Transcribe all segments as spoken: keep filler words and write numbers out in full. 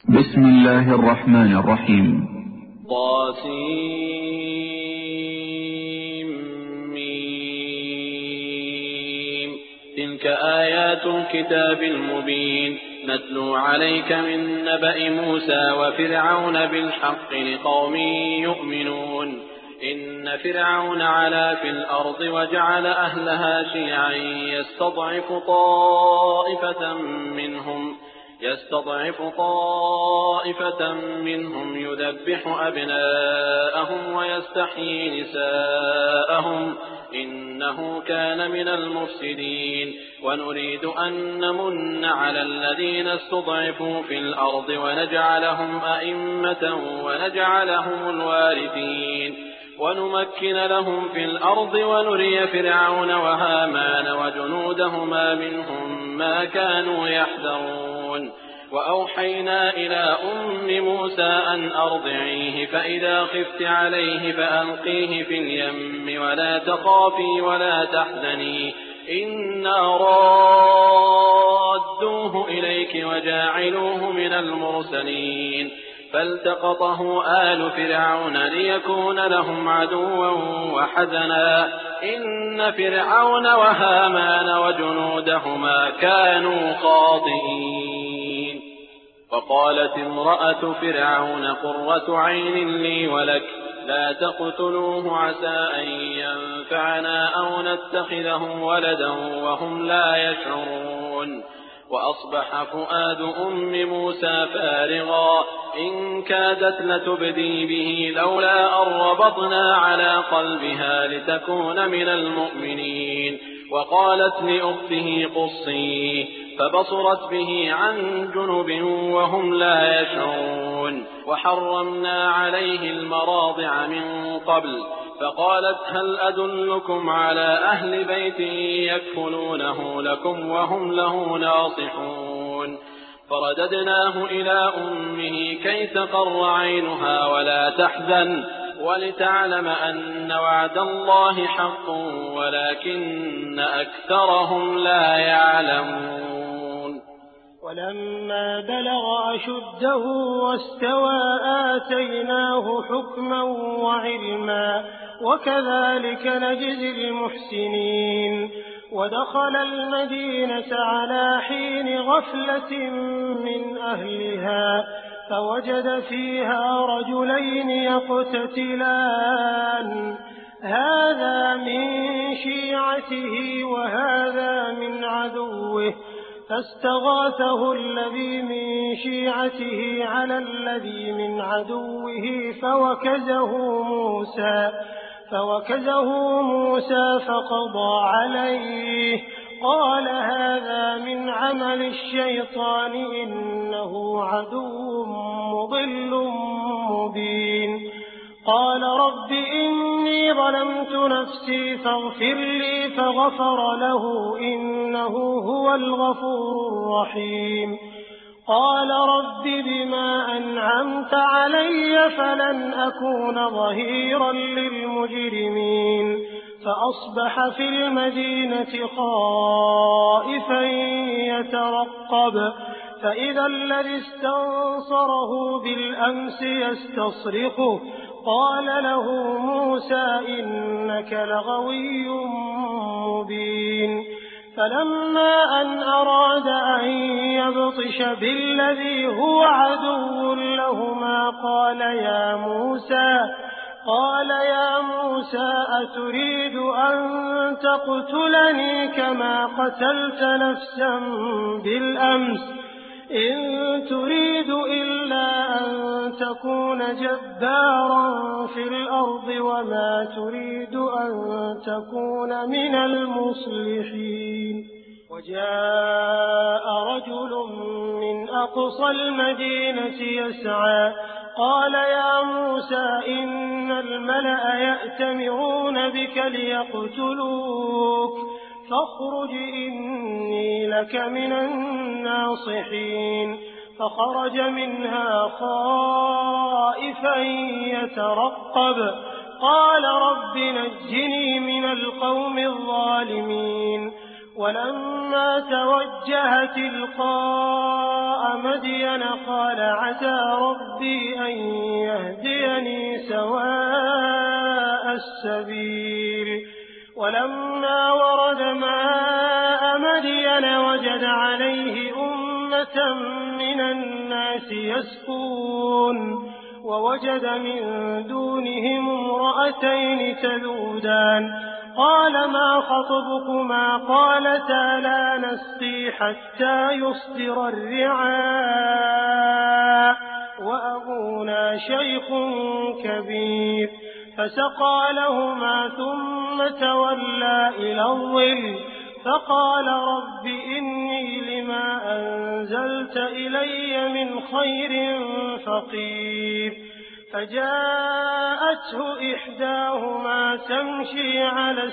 بسم الله الرحمن الرحيم. طاسيم. تلك آيات الكتاب المبين نتلو عليك من نبأ موسى وفرعون بالحق لقوم يؤمنون. إن فرعون علا في الأرض وجعل أهلها شيعا يستضعف طائفة منهم يستضعف طائفة منهم يذبح أبناءهم ويستحيي نساءهم إنه كان من المفسدين. ونريد أن نمن على الذين استضعفوا في الأرض ونجعلهم أئمة ونجعلهم الوارثين ونمكن لهم في الأرض ونري فرعون وهامان وجنودهما منهم ما كانوا يحذرون. وأوحينا إلى أم موسى أن أرضعيه فإذا خفت عليه فألقيه في اليم ولا تخافي ولا تحزني إنا رادوه إليك وجاعلوه من المرسلين. فالتقطه آل فرعون ليكون لهم عدوا وحزنا إن فرعون وهامان وجنودهما كانوا خاطئين. وقالت امرأة فرعون قرة عين لي ولك لا تقتلوه عسى أن ينفعنا أو نتخذه ولدا وهم لا يشعرون. وأصبح فؤاد أم موسى فارغا إن كادت لتبدي به لولا أن ربطنا على قلبها لتكون من المؤمنين. وقالت لأخته قصيه فبصرت به عن جنب وهم لا يشعرون. وحرمنا عليه المراضع من قبل فقالت هل أدلكم على أهل بيت يكفلونه لكم وهم له ناصحون. فرددناه إلى أمه كي تقر عينها ولا تحزن ولتعلم أن وعد الله حق ولكن أكثرهم لا يعلمون. ولما بلغ أشده واستوى آتيناه حكما وعلما وكذلك نجزي المحسنين. ودخل المدينة على حين غفلة من أهلها فوجد فيها رجلين يقتتلان هذا من شيعته وهذا من عدوه فاستغاثه الذي من شيعته على الذي من عدوه فوكزه موسى فوكزه موسى فقضى عليه قال هذا من عمل الشيطان إنه عدو مضل مبين. قال رب إني ظلمت نفسي فاغفر لي فغفر له إنه هو الغفور الرحيم. قال رب بما أنعمت علي فلن أكون ظهيرا للمجرمين. فأصبح في المدينة خائفا يترقب فإذا الذي استنصره بالأمس يستصرخه قال له موسى إنك لغوي مبين. فلما أن أراد أن يبطش بالذي هو عدو لهما قال يا موسى قال يا موسى أتريد أن تقتلني كما قتلت نفسا بالأمس إن تريد إلا أن تكون جبارا في الأرض وما تريد أن تكون من المصلحين. وجاء رجل من أقصى المدينة يسعى قال يا موسى إن الملأ يأتمرون بك ليقتلوك فاخرج إني لك من الناصحين. فخرج منها خائفا يترقب قال رب نجني من القوم الظالمين. ولما توجه تلقاء مدين قال عسى ربي أن يهديني سواء السبيل ولما ورد ماء مدين وجد عليه أمة من الناس يسقون ووجد من دونهم امرأتين تذودان قال ما خطبكما قالتا لا نسقي حتى يصدر الرعاء وأبونا شيخ كبير فسقى لهما ثم تولى إلى الظل فقال رب إني لما أنزلت إلي من خير فقير فجاءته إحداهما تمشي على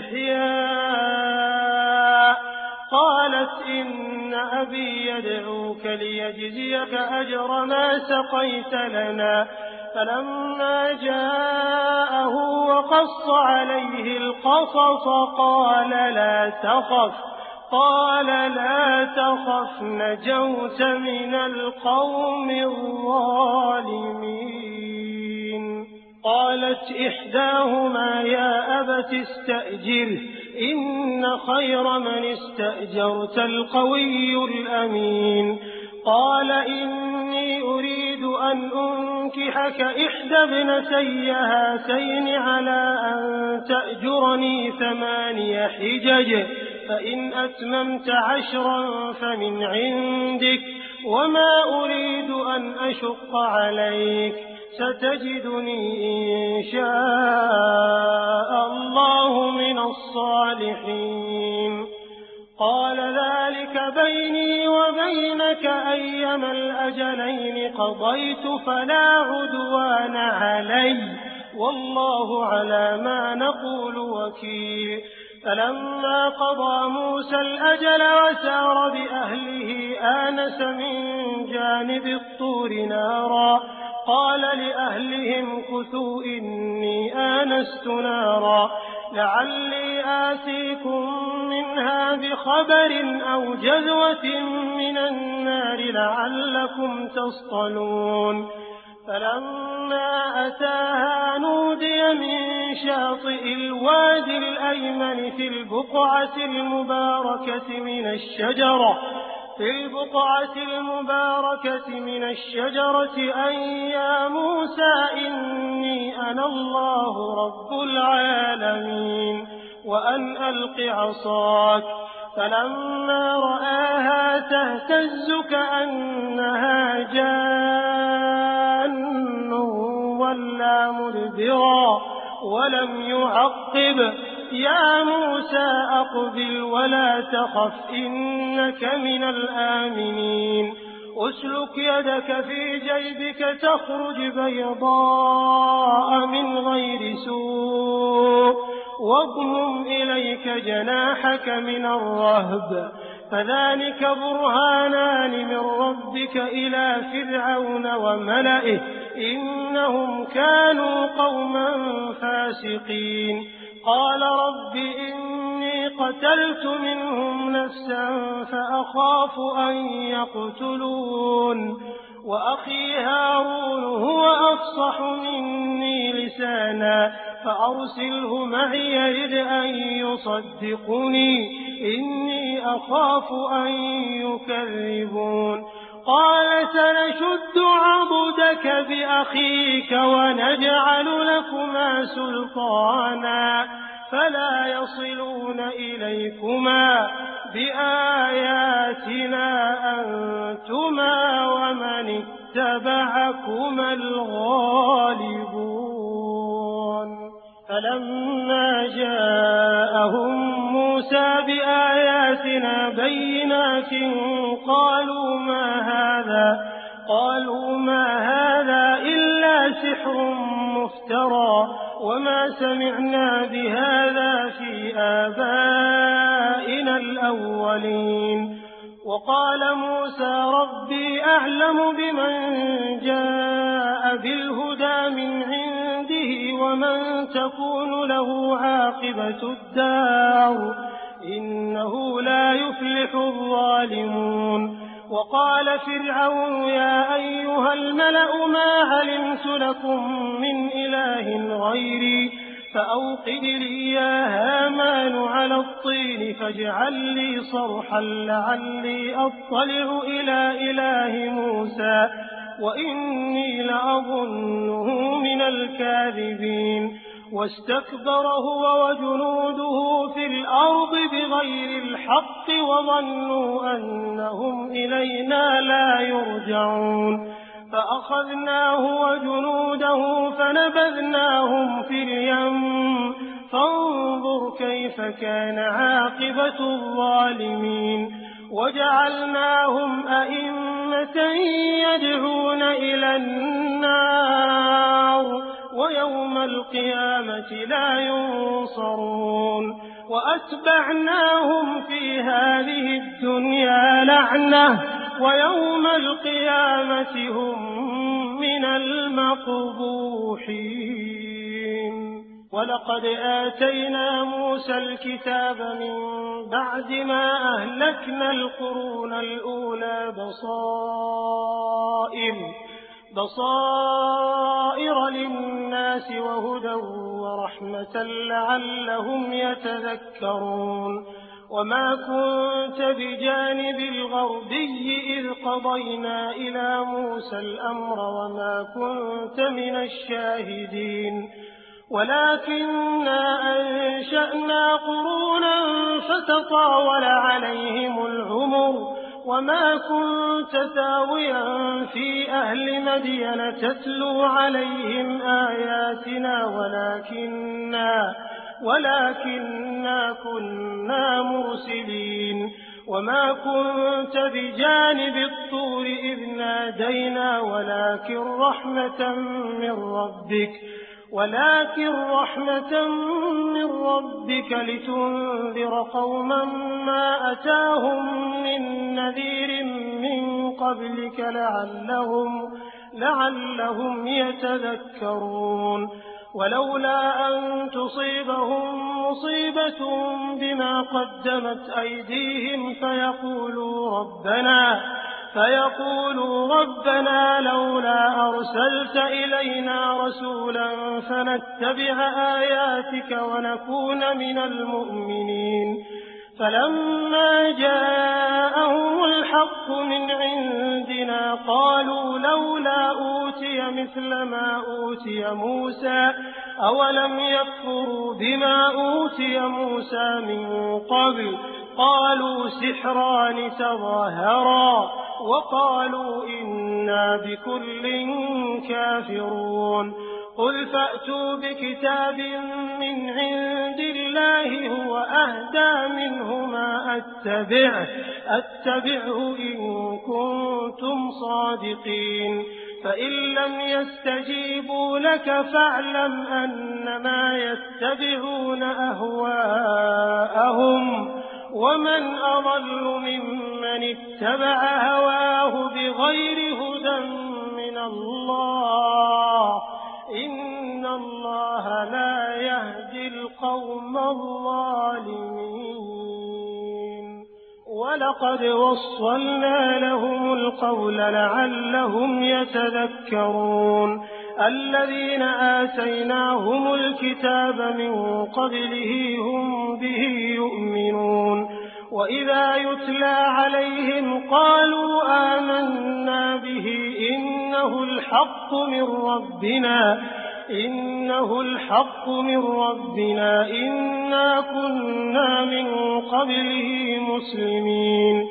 استحياء قالت إن أبي يدعوك ليجزيك أجر ما سقيت لنا فلما جاءه وقص عليه القصص قال لا تخف قال لا تخف نجوت من القوم الظالمين قالت إحداهما يا أبت استأجره إن خير من استأجرت القوي الأمين قال إني أريد أن أنكحك إحدى ابنتي هاتين على أن تأجرني ثماني حجج فإن أتممت عشرا فمن عندك وما أريد أن أشق عليك ستجدني إن شاء الله من الصالحين قال ذلك بيني وبينك أيما الأجلين قضيت فلا عدوان علي والله على ما نقول وكيل فلما قضى موسى الأجل وسار بأهله آنس من جانب الطور نارا قال لأهلهم كثوا إني آنست نارا لعلي آتيكم منها بخبر أو جذوة من النار لعلكم تصطلون فلما أتاها نودي من شاطئ الوادي الأيمن في البقعة المباركة من الشجرة في البقعة المباركة من الشجرة أن يا موسى إني أنا الله رب العالمين وأن ألق عصاك فلما رآها تهتز كأنها جان ولا مدبرا ولم يعقب يا موسى أقبل ولا تخف إنك من الآمنين أسلك يدك في جيبك تخرج بيضاء من غير سوء واضمم إليك جناحك من الرهب فذلك برهانان من ربك إلى فرعون وملئه إنهم كانوا قوما فاسقين قال رب إني قتلت منهم نفسا فأخاف أن يقتلون وأخي هارون هو أفصح مني لسانا فأرسله معي يرد أن يصدقني إني أخاف أن يكذبون قال سنشد عضدك بأخيك ونجعل لكما سلطانا فلا يصلون إليكما بآياتنا أنتما ومن اتبعكما الغالبون فلما جاءهم موسى بآياتنا بينات قالوا ما هذا قالوا ما هذا إلا سحر مفترى وما سمعنا بهذا في آبائنا الأولين وقال موسى ربي أعلم بمن جاء بالهدى من عنده ومن تكون له عاقبة الدار إنه لا يفلح الظالمون. وقال فرعون يا أيها الملأ ما علمت لكم من إله غيري فأوقد لي يا هامان على الطين فاجعل لي صرحا لعلي أطلع إلى إله موسى وإني لأظنه من الكاذبين. واستكبر هو وجنوده في الأرض بغير الحق وظنوا أنهم إلينا لا يرجعون. فأخذناه وجنوده فنبذناهم في اليم فانظر كيف كان عاقبة الظالمين. وجعلناهم أئمة يدعون إلى النار ويوم القيامة لا ينصرون. وأتبعناهم في هذه الدنيا لعنة ويوم القيامة هم من المقبوحين. ولقد آتينا موسى الكتاب من بعد ما أهلكنا القرون الأولى بصائر بصائر للناس وهدى ورحمة لعلهم يتذكرون. وما كنت بجانب الغربي إذ قضينا إلى موسى الأمر وما كنت من الشاهدين ولكننا أنشأنا قرونا فتطاول عليهم العمر وما كنت ثاويا في أهل مدين تتلو عليهم آياتنا ولكننا, ولكننا كنا مرسلين. وما كنت بجانب الطور إذ نادينا ولكن رحمة من ربك ولكن رحمة من ربك لتنذر قوما ما أتاهم من نذير من قبلك لعلهم, لعلهم يتذكرون. ولولا أن تصيبهم مصيبة بما قدمت أيديهم فيقولوا ربنا فيقولوا ربنا لولا أرسلت إلينا رسولا فنتبع آياتك ونكون من المؤمنين. فلما جاءهم الحق من عندنا قالوا لولا أوتي مثل ما أوتي موسى أولم يكفروا بما أوتي موسى من قبل قالوا سحران تظاهرا وقالوا إنا بكل كافرون. قل فأتوا بكتاب من عند الله هو أهدى منهما أتبعه, أتبعه إن كنتم صادقين. فإن لم يستجيبوا لك فاعلم أنما يتبعون أهواءهم ومن أضل ممن اتبع هواه بغير هدى من الله إن الله لا يهدي القوم الظالمين. ولقد وصلنا لهم القول لعلهم يتذكرون. الذين آتيناهم الكتاب من قبله هم به يؤمنون. وإذا يتلى عليهم قالوا آمنا به إنه الحق من ربنا إنه الحق من ربنا إنا كنا من قبله مسلمين.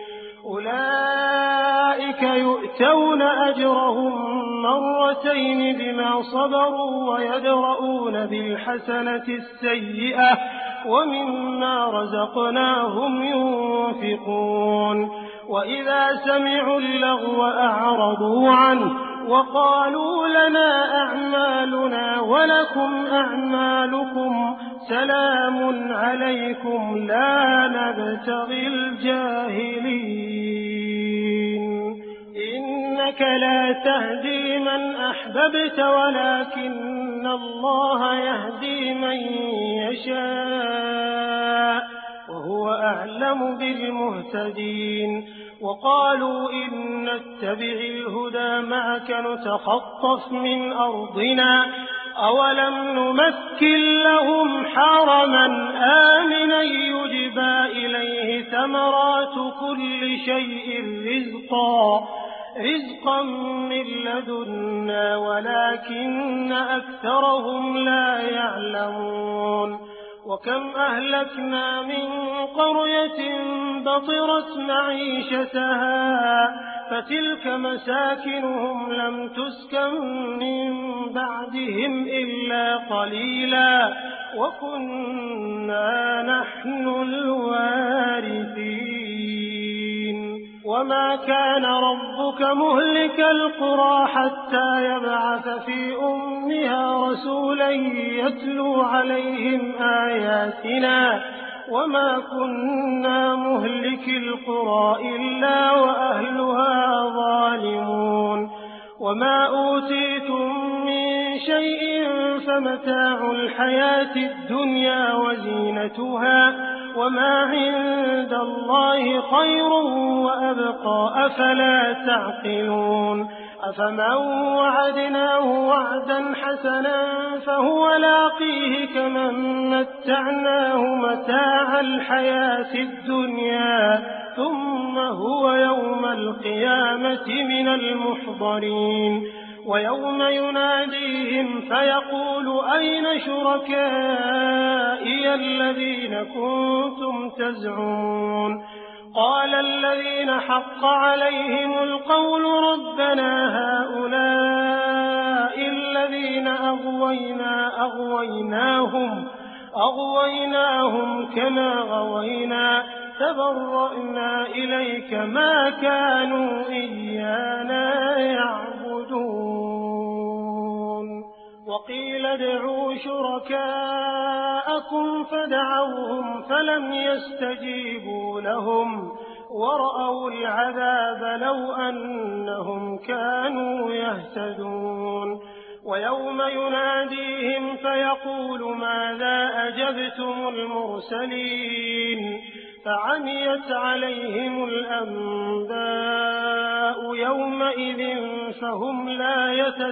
أولئك يؤتون أجرهم مرتين بما صبروا ويدرؤون بالحسنة السيئة ومما رزقناهم ينفقون. وإذا سمعوا اللغو أعرضوا عنه وقالوا لنا أعمالنا ولكم أعمالكم سلام عليكم لا نبتغي الجاهلين. إنك لا تهدي من أحببت ولكن الله يهدي من يشاء وهو أعلم بالمهتدين. وقالوا إن نتبع الهدى معك نتخطف من أرضنا أولم نمكن لهم حرما آمنا يجبى إليه ثمرات كل شيء رزقا رزقا من لدنا ولكن أكثرهم لا يعلمون. وكم أهلكنا من قرية بطرت معيشتها فتلك مساكنهم لم تسكن من بعدهم إلا قليلا وكنا نحن الوارثين. وما كان ربك مهلك القرى حتى يبعث في أمها رسولا يتلو عليهم آياتنا وما كنا مهلك القرى إلا وأهلها ظالمون. وما أوتيتم من شيء فمتاع الحياة الدنيا وزينتها وما عند الله خير وأبقى أفلا تعقلون. أفمن وعدناه وعدا حسنا فهو لاقيه كمن متعناه متاع الحياة الدنيا ثم هو يوم القيامة من المحضرين. ويوم يناديهم فيقول أين شركائي الذين كنتم تزعمون قال الذين حق عليهم القول ربنا هؤلاء الذين أغوينا أغويناهم أغويناهم كما غوينا تبرأنا إليك ما كانوا إيانا يعبدون. وقيل ادعوا شركاءكم فدعوهم فلم يستجيبوا لهم ورأوا العذاب لو أنهم كانوا يهتدون. ويوم يناديهم فيقول ماذا أجبتم المرسلين فعميت عليهم الأنباء يومئذ فهم لا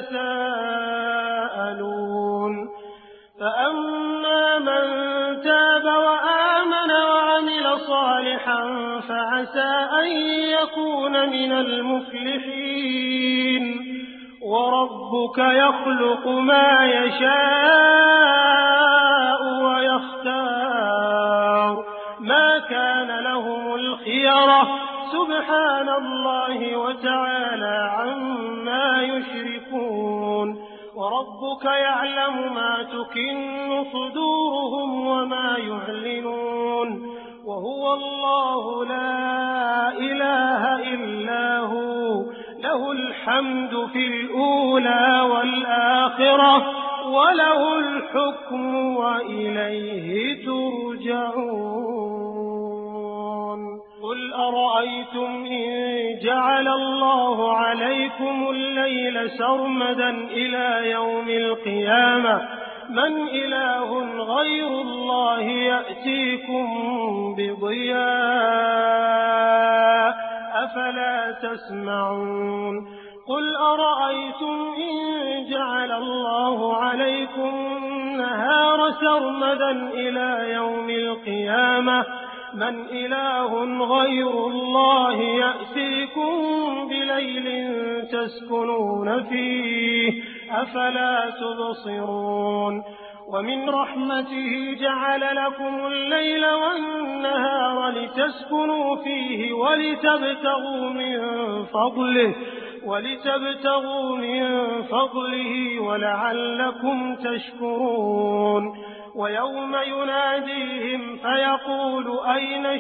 يتساءلون. فأما من تاب وآمن وعمل صالحا فعسى أن يكون من المفلحين. وربك يخلق ما يشاء ويختار ما كان لهم الخيرة سبحان الله وتعالى عما يشركون. وربك يعلم ما تكن صدورهم وما يعلنون وهو الله لا إله إلا هو له الحمد في الأولى والآخرة وله الحكم وإليه ترجعون. قل أرأيتم إن جعل الله عليكم الليل سرمدا إلى يوم القيامة من إله غير الله يأتيكم بضياء أفلا تسمعون. قل أرأيتم إن جعل الله عليكم النهار سرمدا إلى يوم القيامة من إله غير الله يأتيكم بليل تسكنون فيه أفلا تبصرون. ومن رحمته جعل لكم الليل والنهار لتسكنوا فيه ولتبتغوا من فضله ولتبتغوا من فضله ولعلكم تشكرون. ويوم يناديهم فيقول أين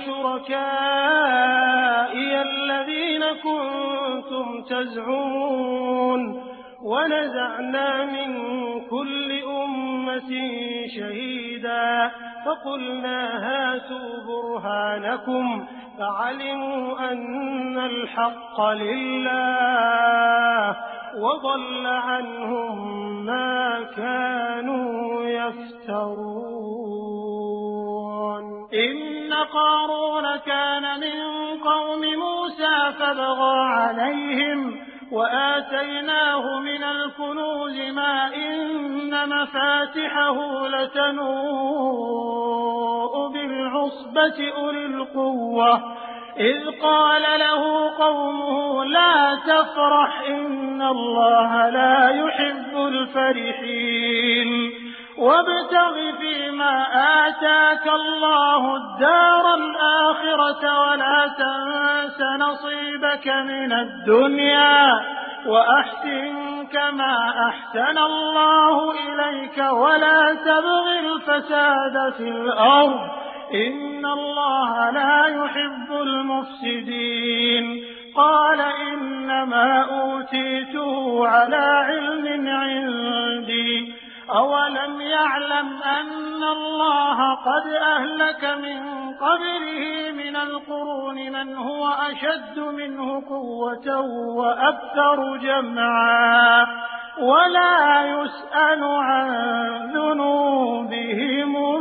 شركائي الذين كنتم تزعمون ونزعنا من كل أمة شهيدا فقلنا هاتوا برهانكم فعلموا أن الحق لله وضل عنهم ما كانوا يفترون. إن قارون كان من قوم موسى فبغى عليهم وآتيناه من الكنوز ما إن مفاتحه لتنوء بالعصبة أولي القوة إذ قال له قومه لا تفرح إن الله لا يحب الفرحين وابتغ فيما آتاك الله الدار الآخرة ولا تنس نصيبك من الدنيا وأحسن كما أحسن الله إليك ولا تبغ الفساد في الأرض إن الله لا يحب المفسدين قال إنما أوتيته على علم عندي أولم يعلم أن الله قد أهلك من قبله من القرون من هو أشد منه قوة وأكثر جمعا ولا يسأل عن ذنوبهم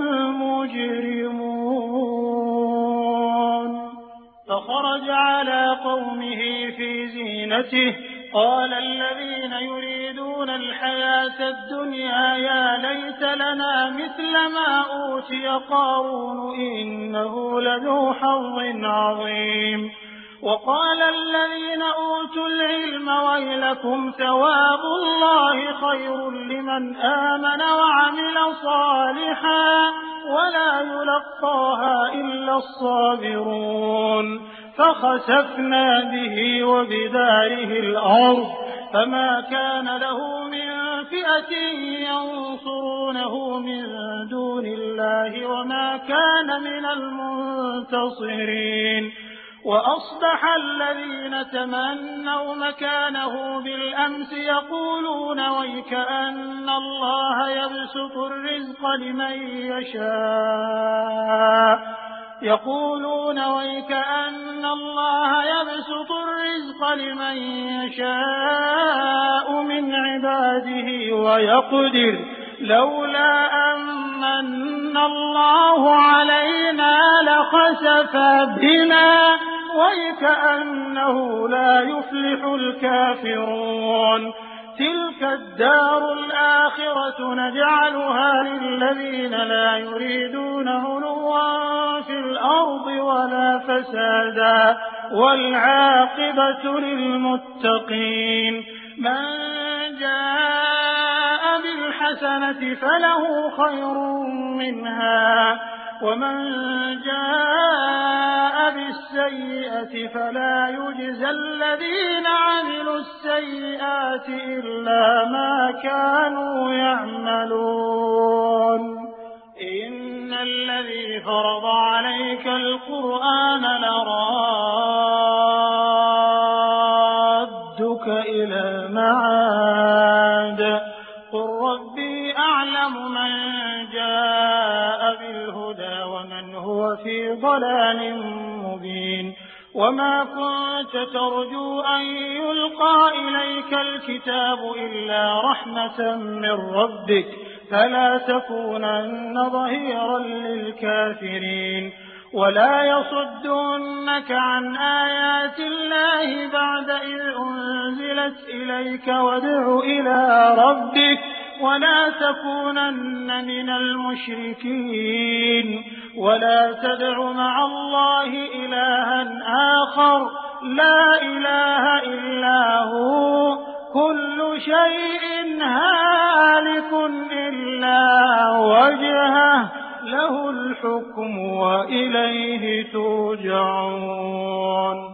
المجرمون فخرج على قومه في زينته قال الذين يريدون الحياة الدنيا يا ليت لنا مثل ما أوتي قارون إنه لذو حظ عظيم وقال الذين أوتوا العلم ويلكم ثواب الله خير لمن آمن وعمل صالحا ولا يلقاها إلا الصابرون فخسفنا به وبداره الأرض فما كان له من فئة ينصرونه من دون الله وما كان من المنتصرين وأصبح الذين تمنوا مكانه بالأمس يقولون ويكأن الله يبسط الرزق لمن يشاء يقولون ويكأن الله يبسط الرزق لمن يشاء من عباده ويقدر لولا أمن الله علينا لخسف بنا ويكأنه لا يفلح الكافرون تلك الدار الآخرة نجعلها للذين لا يريدون علوا في الأرض ولا فسادا والعاقبة للمتقين من جاء بالحسنة فله خير منها ومن جاء بالسيئة فلا يجزى الذين عملوا السيئات إلا ما كانوا يعملون إن الذي فرض عليك القرآن لرادك إلى معاد قل ربي أعلم من جاء بالهدى ومن هو في ضلال مبين وما كنت ترجو أن يلقى إليك الكتاب إلا رحمة من ربك فلا تكونن ظهيرا للكافرين ولا يصدنك عن آيات الله بعد إذ أنزلت إليك وادع إلى ربك ولا تكونن من المشركين ولا تدع مع الله إلها آخر لا إله إلا هو كل شيء هالك إلا وجهه له الحكم وإليه ترجعون.